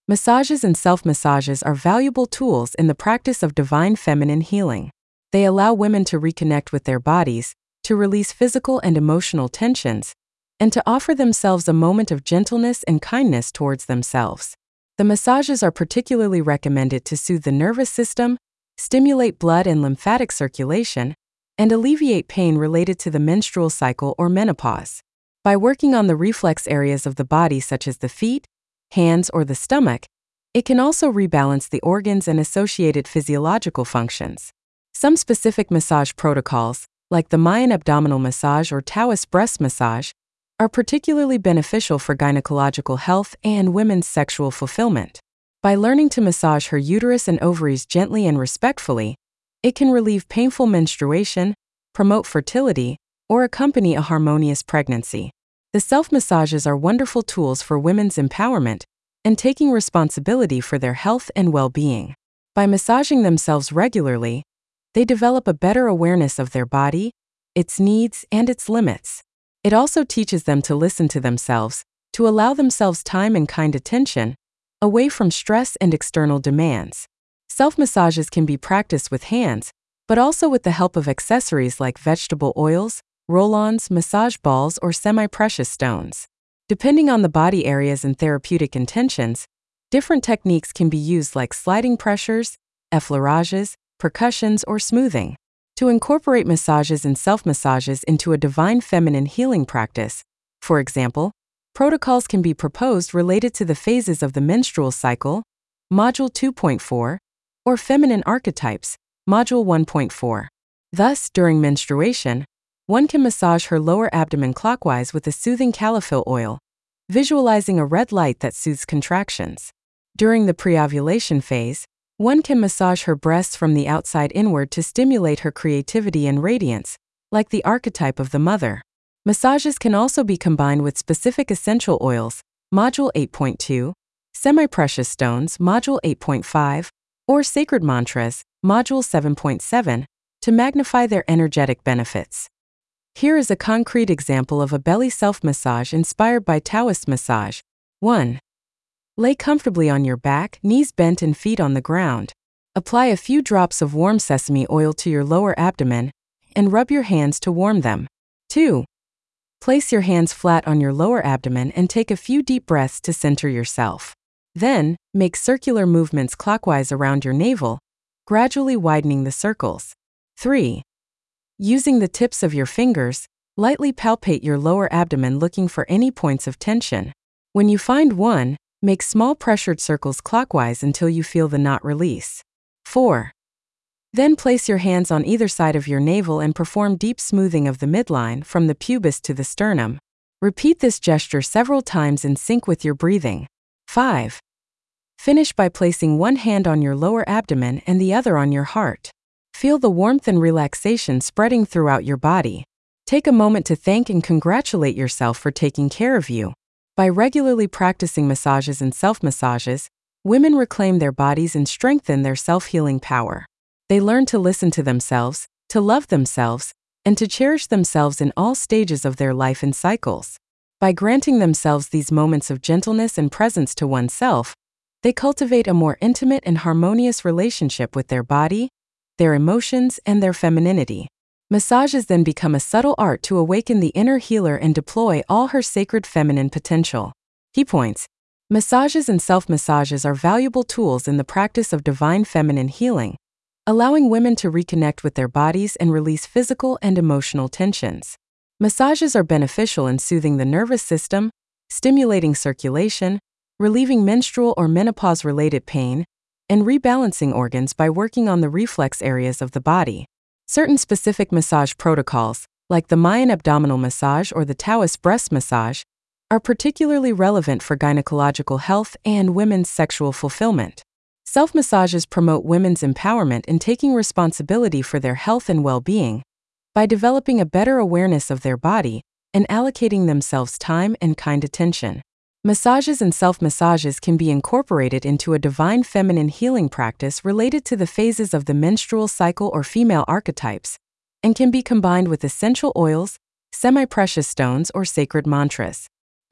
Massages and self-massages are valuable tools in the practice of divine feminine healing. They allow women to reconnect with their bodies, to release physical and emotional tensions, and to offer themselves a moment of gentleness and kindness towards themselves. The massages are particularly recommended to soothe the nervous system, stimulate blood and lymphatic circulation, and alleviate pain related to the menstrual cycle or menopause. By working on the reflex areas of the body such as the feet, hands, or the stomach, it can also rebalance the organs and associated physiological functions. Some specific massage protocols, like the Mayan abdominal massage or Taoist breast massage, are particularly beneficial for gynecological health and women's sexual fulfillment. By learning to massage her uterus and ovaries gently and respectfully, it can relieve painful menstruation, promote fertility, or accompany a harmonious pregnancy. The self-massages are wonderful tools for women's empowerment and taking responsibility for their health and well-being. By massaging themselves regularly, they develop a better awareness of their body, its needs, and its limits. It also teaches them to listen to themselves, to allow themselves time and kind attention, away from stress and external demands. Self-massages can be practiced with hands, but also with the help of accessories like vegetable oils, roll-ons, massage balls, or semi-precious stones. Depending on the body areas and therapeutic intentions, different techniques can be used like sliding pressures, effleurages, percussions, or smoothing. To incorporate massages and self-massages into a divine feminine healing practice, for example, protocols can be proposed related to the phases of the menstrual cycle, Module 2.4, or feminine archetypes, Module 1.4. Thus, during menstruation, one can massage her lower abdomen clockwise with a soothing calophyll oil, visualizing a red light that soothes contractions. During the pre-ovulation phase, one can massage her breasts from the outside inward to stimulate her creativity and radiance, like the archetype of the mother. Massages can also be combined with specific essential oils, Module 8.2, semi-precious stones, Module 8.5, or sacred mantras, Module 7.7, to magnify their energetic benefits. Here is a concrete example of a belly self-massage inspired by Taoist massage. 1. Lay comfortably on your back, knees bent and feet on the ground. Apply a few drops of warm sesame oil to your lower abdomen and rub your hands to warm them. 2. Place your hands flat on your lower abdomen and take a few deep breaths to center yourself. Then, make circular movements clockwise around your navel, gradually widening the circles. 3. Using the tips of your fingers, lightly palpate your lower abdomen looking for any points of tension. When you find one, make small pressured circles clockwise until you feel the knot release. 4. Then place your hands on either side of your navel and perform deep smoothing of the midline from the pubis to the sternum. Repeat this gesture several times in sync with your breathing. 5. Finish by placing one hand on your lower abdomen and the other on your heart. Feel the warmth and relaxation spreading throughout your body. Take a moment to thank and congratulate yourself for taking care of you. By regularly practicing massages and self-massages, women reclaim their bodies and strengthen their self-healing power. They learn to listen to themselves, to love themselves, and to cherish themselves in all stages of their life and cycles. By granting themselves these moments of gentleness and presence to oneself, they cultivate a more intimate and harmonious relationship with their body, their emotions, and their femininity. Massages then become a subtle art to awaken the inner healer and deploy all her sacred feminine potential. Key points. Massages and self-massages are valuable tools in the practice of divine feminine healing, allowing women to reconnect with their bodies and release physical and emotional tensions. Massages are beneficial in soothing the nervous system, stimulating circulation, relieving menstrual or menopause-related pain, and rebalancing organs by working on the reflex areas of the body. Certain specific massage protocols, like the Mayan abdominal massage or the Taoist breast massage, are particularly relevant for gynecological health and women's sexual fulfillment. Self-massages promote women's empowerment in taking responsibility for their health and well-being by developing a better awareness of their body and allocating themselves time and kind attention. Massages and self-massages can be incorporated into a divine feminine healing practice related to the phases of the menstrual cycle or female archetypes, and can be combined with essential oils, semi-precious stones, or sacred mantras.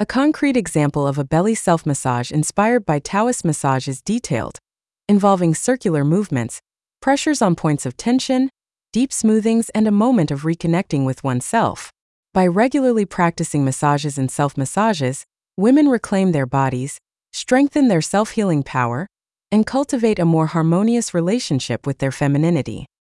A concrete example of a belly self-massage inspired by Taoist massage is detailed, involving circular movements, pressures on points of tension, deep smoothings, and a moment of reconnecting with oneself. By regularly practicing massages and self-massages, women reclaim their bodies, strengthen their self-healing power, and cultivate a more harmonious relationship with their femininity.